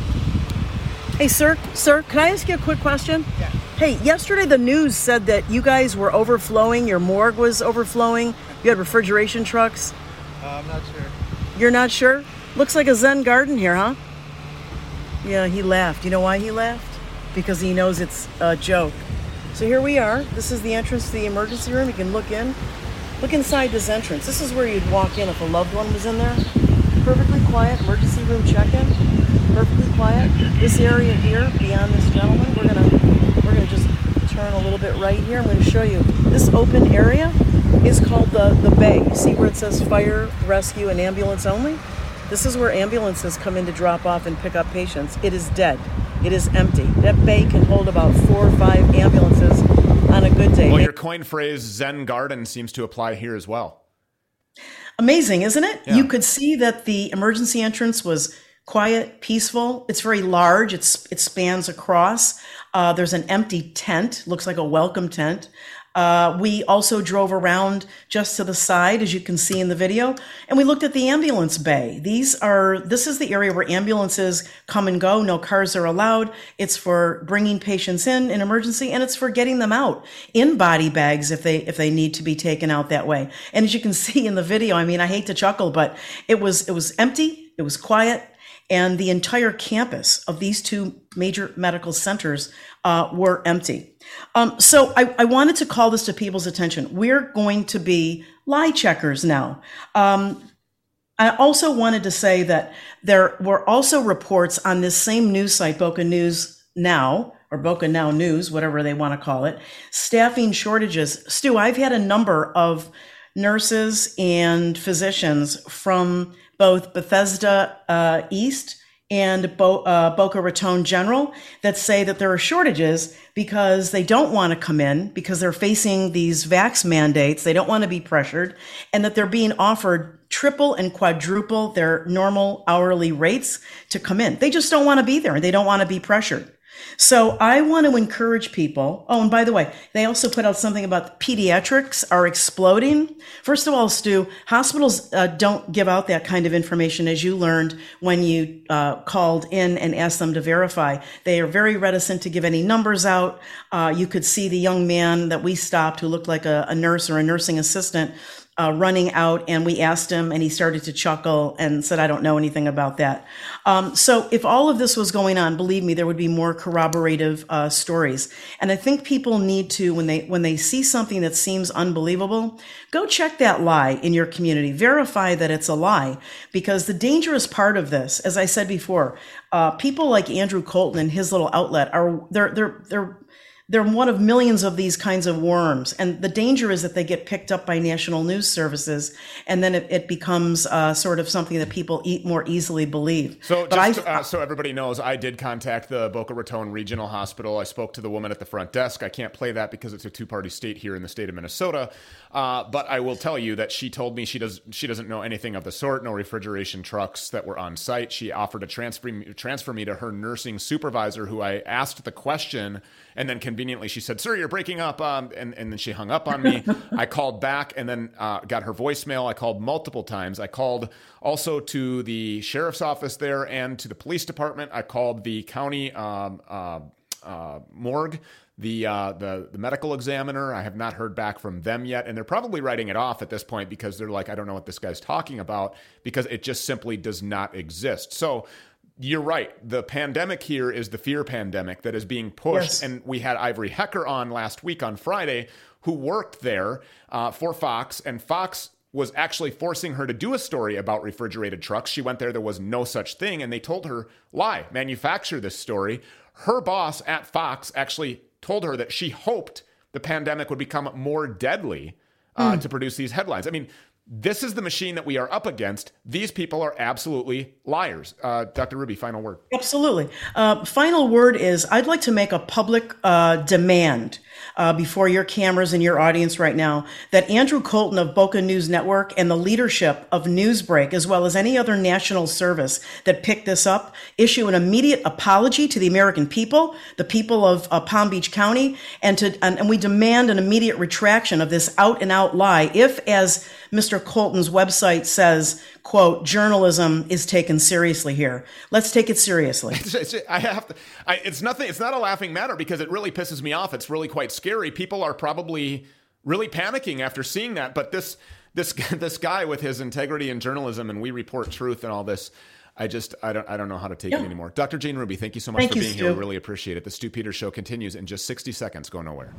hey, sir, sir, can I ask you a quick question? Yeah. Hey, yesterday the news said that you guys were overflowing, your morgue was overflowing, you had refrigeration trucks. Uh, I'm not sure. You're not sure? Looks like a Zen garden here, huh? Yeah, he laughed. You know why he laughed? Because he knows it's a joke. So here we are. This is the entrance to the emergency room. You can look in. Look inside this entrance. This is where you'd walk in if a loved one was in there. Perfectly quiet, emergency room check-in. Perfectly quiet. This area here, beyond this gentleman, we're gonna we're gonna just turn a little bit right here. I'm gonna show you. This open area is called the, the bay. See where it says fire, rescue, and ambulance only? This is where ambulances come in to drop off and pick up patients. It is dead. It is empty. That bay can hold about four or five ambulances on a good day. Well, your coin phrase Zen garden seems to apply here as well. Amazing, isn't it? Yeah. You could see that the emergency entrance was quiet, peaceful. It's very large. It's, it spans across. Uh, there's an empty tent. Looks like a welcome tent. Uh, we also drove around just to the side, as you can see in the video, and we looked at the ambulance bay. These are, this is the area where ambulances come and go. No cars are allowed. It's for bringing patients in in emergency, and it's for getting them out in body bags if they, if they need to be taken out that way. And as you can see in the video, I mean, I hate to chuckle, but it was, it was empty. It was quiet. And the entire campus of these two major medical centers uh, were empty. Um, so I, I wanted to call this to people's attention. We're going to be lie checkers now. Um, I also wanted to say that there were also reports on this same news site, Boca News Now, or Boca Now News, whatever they want to call it, staffing shortages. Stu, I've had a number of nurses and physicians from both Bethesda uh, East and Bo- uh, Boca Raton General that say that there are shortages because they don't want to come in because they're facing these vax mandates. They don't want to be pressured, and that they're being offered triple and quadruple their normal hourly rates to come in. They just don't want to be there, and they don't want to be pressured. So I want to encourage people. Oh, and by the way, they also put out something about pediatrics are exploding. First of all, Stu, hospitals uh, don't give out that kind of information, as you learned when you uh, called in and asked them to verify. They are very reticent to give any numbers out. Uh, you could see the young man that we stopped who looked like a, a nurse or a nursing assistant Uh, running out, and we asked him, and he started to chuckle and said, I don't know anything about that. Um, so if all of this was going on, believe me, there would be more corroborative uh, stories. And I think people need to, when they when they see something that seems unbelievable, go check that lie in your community. Verify that it's a lie, because the dangerous part of this, as I said before, uh, people like Andrew Colton and his little outlet are they're they're they're They're one of millions of these kinds of worms. And the danger is that they get picked up by national news services, and then it, it becomes uh, sort of something that people eat more easily believe. So but just I, uh, so everybody knows, I did contact the Boca Raton Regional Hospital. I spoke to the woman at the front desk. I can't play that because it's a two-party state here in the state of Minnesota. Uh, but I will tell you that she told me she does she doesn't know anything of the sort, no refrigeration trucks that were on site. She offered to transfer me, transfer me to her nursing supervisor, who I asked the question, and then conveniently she said, sir, you're breaking up. Um, and, and then she hung up on me. I called back and then uh, got her voicemail. I called multiple times. I called also to the sheriff's office there and to the police department. I called the county um, uh, uh, morgue, the, uh, the the medical examiner. I have not heard back from them yet. And they're probably writing it off at this point because they're like, I don't know what this guy's talking about, because it just simply does not exist. So you're right. The pandemic here is the fear pandemic that is being pushed. Yes. And we had Ivory Hecker on last week on Friday, who worked there uh, for Fox. And Fox was actually forcing her to do a story about refrigerated trucks. She went there. There was no such thing. And they told her, lie, manufacture this story. Her boss at Fox actually told her that she hoped the pandemic would become more deadly uh, mm. to produce these headlines. I mean, this is the machine that we are up against. These people are absolutely liars. Uh, Doctor Ruby, final word. Absolutely. Uh, final word is I'd like to make a public uh, demand uh, before your cameras and your audience right now that Andrew Colton of Boca News Network and the leadership of Newsbreak, as well as any other national service that picked this up, issue an immediate apology to the American people, the people of uh, Palm Beach County, and to and, and we demand an immediate retraction of this out-and-out lie. If, as Mister Colton's website says, quote, journalism is taken seriously here. Let's take it seriously. I have to, I, it's nothing. It's not a laughing matter because it really pisses me off. It's really quite scary. People are probably really panicking after seeing that. But this, this, this guy with his integrity in journalism and we report truth and all this, I just, I don't, I don't know how to take yeah. it anymore. Doctor Jane Ruby, thank you so much thank for you, being Stu. here. We really appreciate it. The Stu Peters Show continues in just sixty seconds. Go nowhere.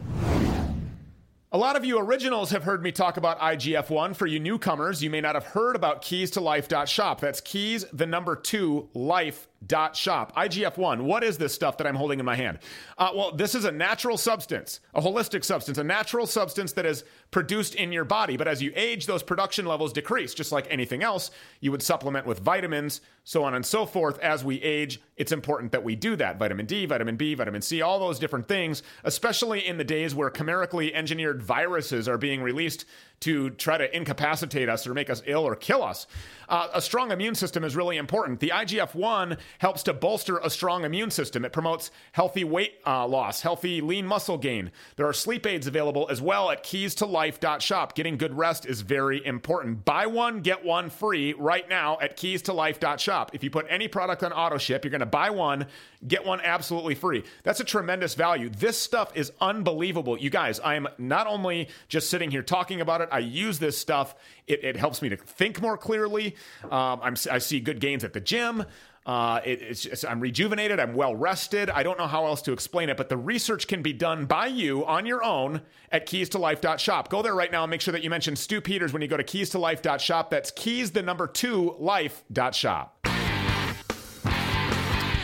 A lot of you originals have heard me talk about I G F one. For you newcomers, you may not have heard about keys to life dot shop. That's keys, the number two, life dot shop. I G F one, what is this stuff that I'm holding in my hand? Uh, well, this is a natural substance, a holistic substance, a natural substance that is produced in your body. But as you age, those production levels decrease. Just like anything else, you would supplement with vitamins, so on and so forth. As we age, it's important that we do that. Vitamin D, vitamin B, vitamin C, all those different things, especially in the days where chimically engineered viruses are being released to try to incapacitate us or make us ill or kill us. Uh, a strong immune system is really important. The I G F one helps to bolster a strong immune system. It promotes healthy weight uh, loss, healthy lean muscle gain. There are sleep aids available as well at keys to life dot shop. Getting good rest is very important. Buy one, get one free right now at keys to life dot shop. If you put any product on auto ship, you're going to buy one, get one absolutely free. That's a tremendous value. This stuff is unbelievable. You guys, I am not only just sitting here talking about it, I use this stuff. It, it helps me to think more clearly. Um, I'm, I see good gains at the gym. Uh, it, it's just, I'm rejuvenated. I'm well rested. I don't know how else to explain it, but the research can be done by you on your own at keys to life dot shop. Go there right now and make sure that you mention Stu Peters when you go to keys to life dot shop. That's keys, the number two, life dot shop.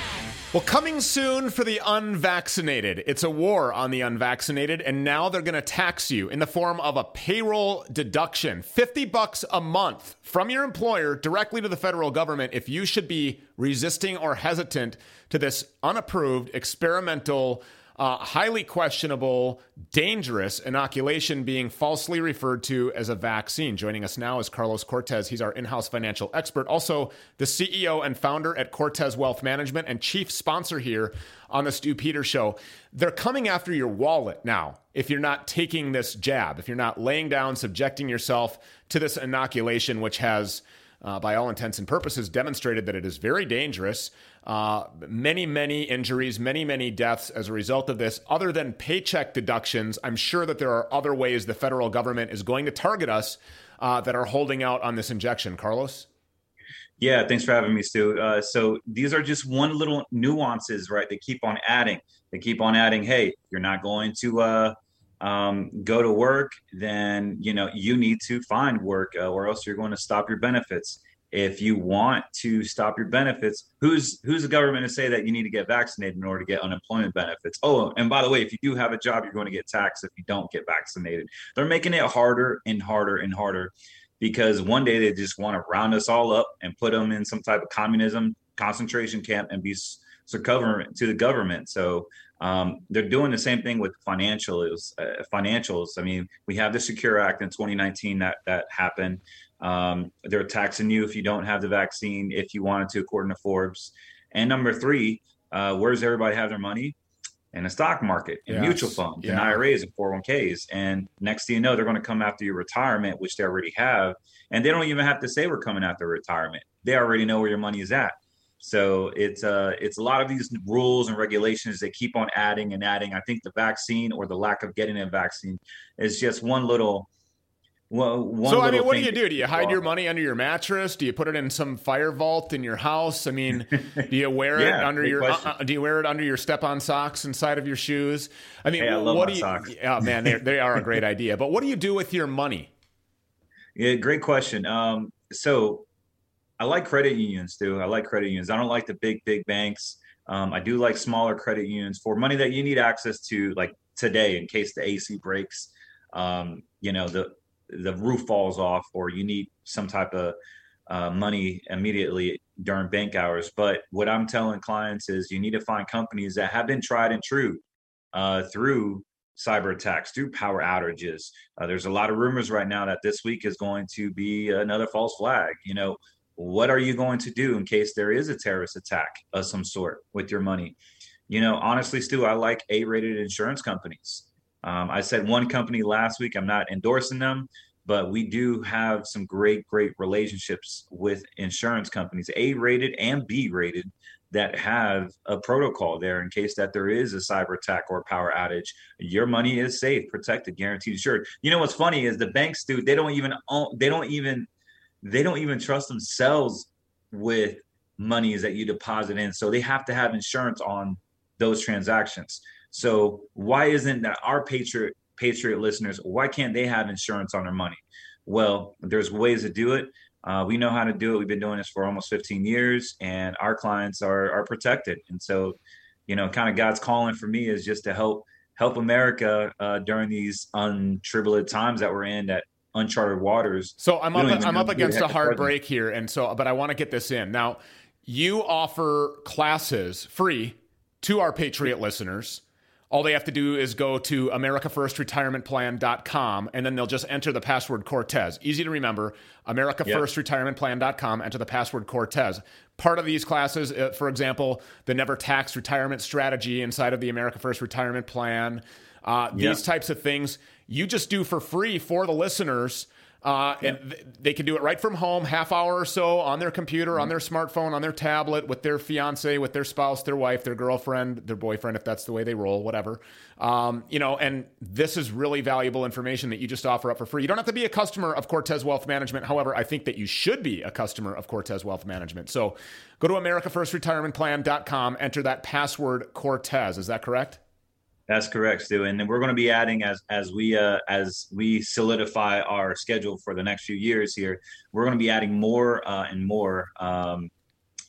Well, coming soon for the unvaccinated. It's a war on the unvaccinated, and now they're going to tax you in the form of a payroll deduction. fifty bucks a month from your employer directly to the federal government if you should be resisting or hesitant to this unapproved, experimental, uh, highly questionable, dangerous inoculation being falsely referred to as a vaccine. Joining us now is Carlos Cortez. He's our in-house financial expert, also the C E O and founder at Cortez Wealth Management and chief sponsor here on the Stu Peters Show. They're coming after your wallet now if you're not taking this jab, if you're not laying down, subjecting yourself to this inoculation, which has, uh, by all intents and purposes, demonstrated that it is very dangerous. Uh, many, many injuries, many, many deaths as a result of this. Other than paycheck deductions, I'm sure that there are other ways the federal government is going to target us uh, that are holding out on this injection. Carlos? Yeah, thanks for having me, Stu. Uh, so these are just one little nuances, right? They keep on adding. They keep on adding, hey, you're not going to uh, um, go to work, then, you know, you need to find work uh, or else you're going to stop your benefits. If you want to stop your benefits, who's who's the government to say that you need to get vaccinated in order to get unemployment benefits? Oh, and by the way, if you do have a job, you're going to get taxed if you don't get vaccinated. They're making it harder and harder and harder because one day they just want to round us all up and put them in some type of communism concentration camp and be subservient to the government. So um, they're doing the same thing with financials. Uh, financials. I mean, we have the Secure Act in twenty nineteen that that happened. Um, they're taxing you if you don't have the vaccine, if you wanted to, according to Forbes. And number three, uh, where does everybody have their money? In the stock market, in yes. mutual funds, yeah. in I R As, and four oh one Ks. And next thing you know, they're going to come after your retirement, which they already have. And they don't even have to say we're coming after retirement. They already know where your money is at. So it's uh, it's a lot of these rules and regulations they keep on adding and adding. I think the vaccine or the lack of getting a vaccine is just one little Well, one so I mean, what do you do? Do you hide your money under your mattress? Do you put it in some fire vault in your house? I mean, do you wear yeah, it under your? Uh, do you wear it under your step-on socks inside of your shoes? I mean, hey, I love what my do you? Socks. Oh man, they they are a great idea. But what do you do with your money? Yeah, great question. Um, so I like credit unions too. I like credit unions. I don't like the big big banks. Um, I do like smaller credit unions for money that you need access to, like today, in case the A C breaks. Um, you know the. the roof falls off or you need some type of uh, money immediately during bank hours. But what I'm telling clients is you need to find companies that have been tried and true uh, through cyber attacks, through power outages. Uh, there's a lot of rumors right now that this week is going to be another false flag. You know, what are you going to do in case there is a terrorist attack of some sort with your money? You know, honestly, Stu, I like A-rated insurance companies. Um, I said one company last week, I'm not endorsing them, but we do have some great, great relationships with insurance companies, A-rated and B-rated, that have a protocol there in case that there is a cyber attack or power outage. Your money is safe, protected, guaranteed, assured. You know what's funny is the banks, dude, they don't even own, they don't even they don't even trust themselves with monies that you deposit in. So they have to have insurance on those transactions. So why isn't that our Patriot Patriot listeners, why can't they have insurance on their money? Well, there's ways to do it. Uh, we know how to do it. We've been doing this for almost fifteen years, and our clients are are protected. And so, you know, kind of God's calling for me is just to help help America uh, during these untribulate times that we're in, that uncharted waters. So I'm up I'm up against a hard break here, and so but I want to get this in. Now, you offer classes free to our Patriot listeners. All they have to do is go to America First Retirement Plan dot com, and then they'll just enter the password Cortez. Easy to remember, America First Retirement Plan dot com, enter the password Cortez. Part of these classes, uh, for example, the Never Taxed Retirement Strategy inside of the America First Retirement Plan, uh, these yep. types of things, you just do for free for the listeners. Uh, yeah. And th- they can do it right from home, half hour or so on their computer, mm-hmm. on their smartphone, on their tablet, with their fiance, with their spouse, their wife, their girlfriend, their boyfriend, if that's the way they roll, whatever. Um, you know, and this is really valuable information that you just offer up for free. You don't have to be a customer of Cortez Wealth Management. However, I think that you should be a customer of Cortez Wealth Management. So go to America First Retirement Plan dot com, enter that password Cortez. Is that correct? That's correct, Stu. And then we're going to be adding as as we uh, as we solidify our schedule for the next few years here, we're going to be adding more uh, and more um,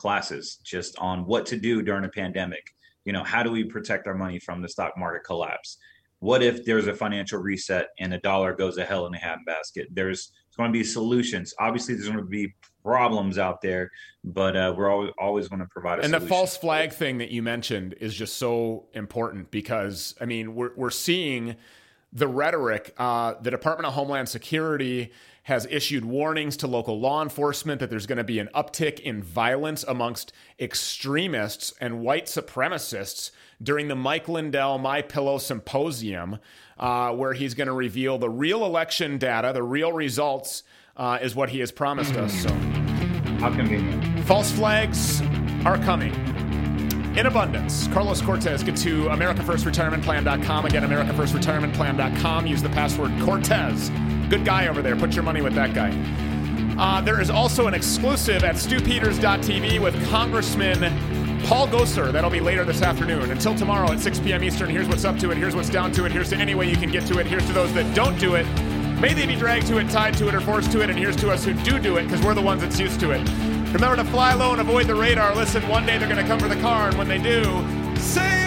classes just on what to do during a pandemic. You know, how do we protect our money from the stock market collapse? What if there's a financial reset and the dollar goes to hell in a handbasket? There's going to be solutions. Obviously, there's going to be problems out there, but uh, we're always, always going to provide a and solution. The false flag thing that you mentioned is just so important because, I mean, we're, we're seeing the rhetoric. Uh, the Department of Homeland Security has issued warnings to local law enforcement that there's going to be an uptick in violence amongst extremists and white supremacists during the Mike Lindell My Pillow Symposium, uh, where he's going to reveal the real election data, the real results, uh, is what he has promised us. So, how convenient. False flags are coming in abundance. Carlos Cortez, get to America First Retirement Plan dot com. Again, America First Retirement Plan dot com. Use the password Cortez. Good guy over there. Put your money with that guy. Uh, there is also an exclusive at Stu Peters dot T V with Congressman Paul Gosar. That'll be later this afternoon. Until tomorrow at six p.m. Eastern, here's what's up to it. Here's what's down to it. Here's to any way you can get to it. Here's to those that don't do it. May they be dragged to it, tied to it, or forced to it. And here's to us who do do it, because we're the ones that's used to it. Remember to fly low and avoid the radar. Listen, one day they're going to come for the car, and when they do, say